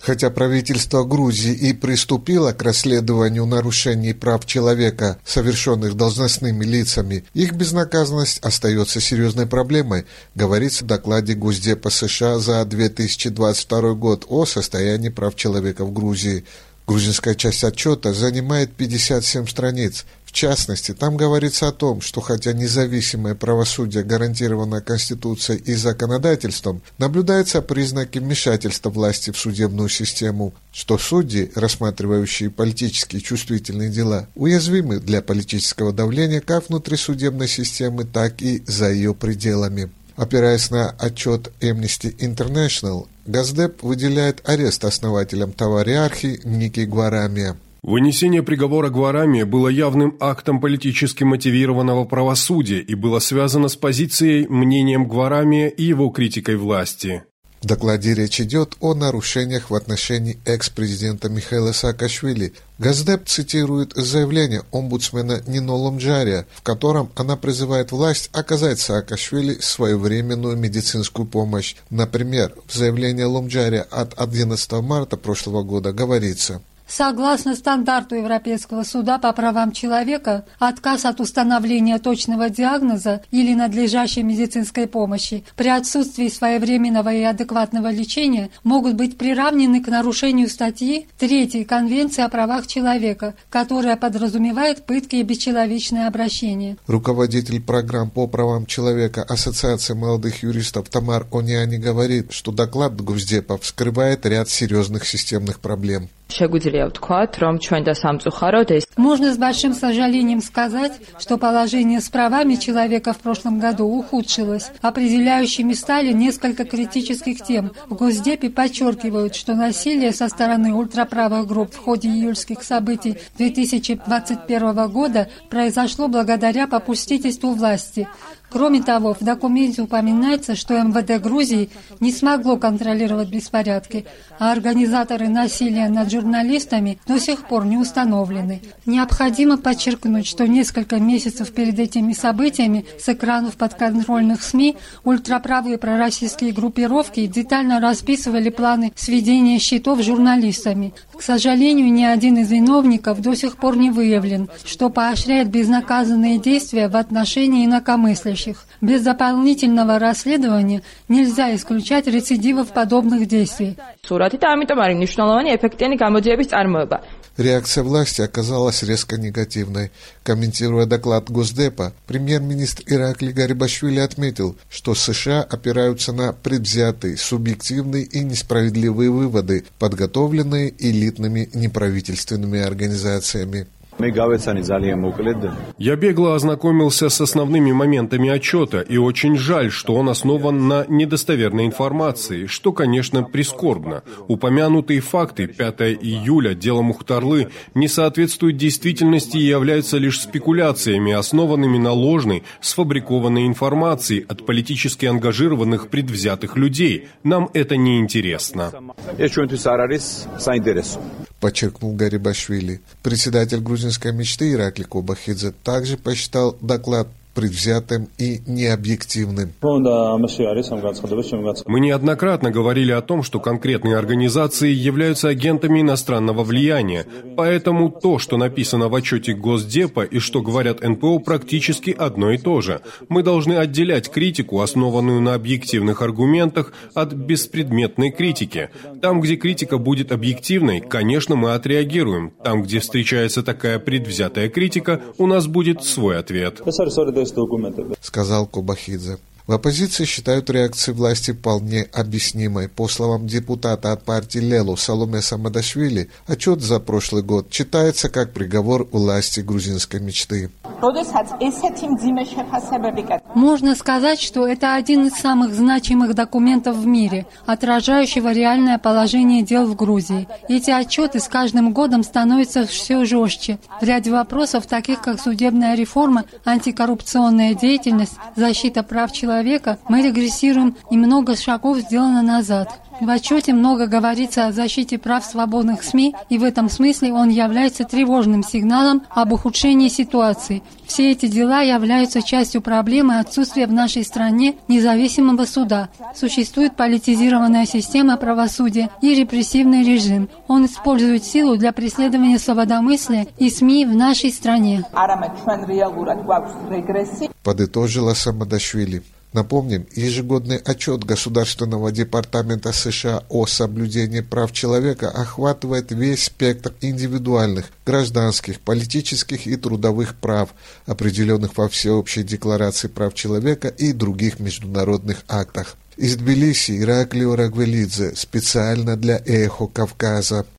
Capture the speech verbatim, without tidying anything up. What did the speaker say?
Хотя правительство Грузии и приступило к расследованию нарушений прав человека, совершенных должностными лицами, их безнаказанность остается серьезной проблемой, говорится в докладе Госдепа США за две тысячи двадцать второй год о состоянии прав человека в Грузии. Грузинская часть отчета занимает пятьдесят семь страниц. В частности, там говорится о том, что хотя независимое правосудие гарантировано Конституцией и законодательством, наблюдаются признаки вмешательства власти в судебную систему, что судьи, рассматривающие политически чувствительные дела, уязвимы для политического давления как внутри судебной системы, так и за ее пределами. Опираясь на отчет Amnesty International, Госдеп выделяет арест основателям Тавариархи Ники Гварамия. Вынесение приговора Гварамии было явным актом политически мотивированного правосудия и было связано с позицией, мнением Гварамия и его критикой власти. В докладе речь идет о нарушениях в отношении экс-президента Михаила Саакашвили. Госдеп цитирует заявление омбудсмена Нино Ломджария, в котором она призывает власть оказать Саакашвили своевременную медицинскую помощь. Например, в заявлении Ломджария от одиннадцатого марта прошлого года говорится: согласно стандарту Европейского суда по правам человека, отказ от установления точного диагноза или надлежащей медицинской помощи при отсутствии своевременного и адекватного лечения могут быть приравнены к нарушению статьи третьей Конвенции о правах человека, которая подразумевает пытки и бесчеловечное обращение. Руководитель программ по правам человека Ассоциации молодых юристов Тамар Ониани говорит, что доклад Госдепа вскрывает ряд серьезных системных проблем. Можно с большим сожалением сказать, что положение с правами человека в прошлом году ухудшилось. Определяющими стали несколько критических тем. В Госдепе подчеркивают, что насилие со стороны ультраправых групп в ходе июльских событий две тысячи двадцать первого года произошло благодаря попустительству власти. Кроме того, в документе упоминается, что эм вэ дэ Грузии не смогло контролировать беспорядки, а организаторы насилия над журналистами до сих пор не установлены. Необходимо подчеркнуть, что несколько месяцев перед этими событиями с экранов подконтрольных СМИ ультраправые пророссийские группировки детально расписывали планы сведения счетов с журналистами. К сожалению, ни один из виновников до сих пор не выявлен, что поощряет безнаказанные действия в отношении инакомыслящих. Без дополнительного расследования нельзя исключать рецидивов подобных действий. Реакция власти оказалась резко негативной. Комментируя доклад Госдепа, премьер-министр Иракли Гарибашвили отметил, что США опираются на предвзятые, субъективные и несправедливые выводы, подготовленные элитными неправительственными организациями. Я бегло ознакомился с основными моментами отчета, и очень жаль, что он основан на недостоверной информации, что, конечно, прискорбно. Упомянутые факты пятого июля дела Мухтарлы не соответствуют действительности и являются лишь спекуляциями, основанными на ложной, сфабрикованной информации от политически ангажированных предвзятых людей. Нам это не интересно. Подчеркнул Гарибашвили. Председатель грузинской мечты Иракли Кобахидзе также посчитал доклад предвзятым и необъективным. Мы неоднократно говорили о том, что конкретные организации являются агентами иностранного влияния, поэтому то, что написано в отчете Госдепа и что говорят эн пэ о, практически одно и то же. Мы должны отделять критику, основанную на объективных аргументах, от беспредметной критики. Там, где критика будет объективной, конечно, мы отреагируем. Там, где встречается такая предвзятая критика, у нас будет свой ответ. Сказал Кобахидзе. В оппозиции считают реакцию власти вполне объяснимой. По словам депутата от партии Лелу Саломе Самадашвили, отчет за прошлый год читается как приговор власти грузинской мечты. Можно сказать, что это один из самых значимых документов в мире, отражающего реальное положение дел в Грузии. Эти отчеты с каждым годом становятся все жестче. В ряде вопросов, таких как судебная реформа, антикоррупционная деятельность, защита прав человека, мы регрессируем, и много шагов сделано назад. В отчете много говорится о защите прав свободных СМИ, и в этом смысле он является тревожным сигналом об ухудшении ситуации. Все эти дела являются частью проблемы отсутствия в нашей стране независимого суда. Существует политизированная система правосудия и репрессивный режим. Он использует силу для преследования свободомыслия и СМИ в нашей стране. Подытожила Самадашвили. Напомним, ежегодный отчет Государственного департамента США о соблюдении прав человека охватывает весь спектр индивидуальных, гражданских, политических и трудовых прав, определенных во Всеобщей декларации прав человека и других международных актах. Из Тбилиси Ираклио Рагвелидзе специально для «Эхо Кавказа».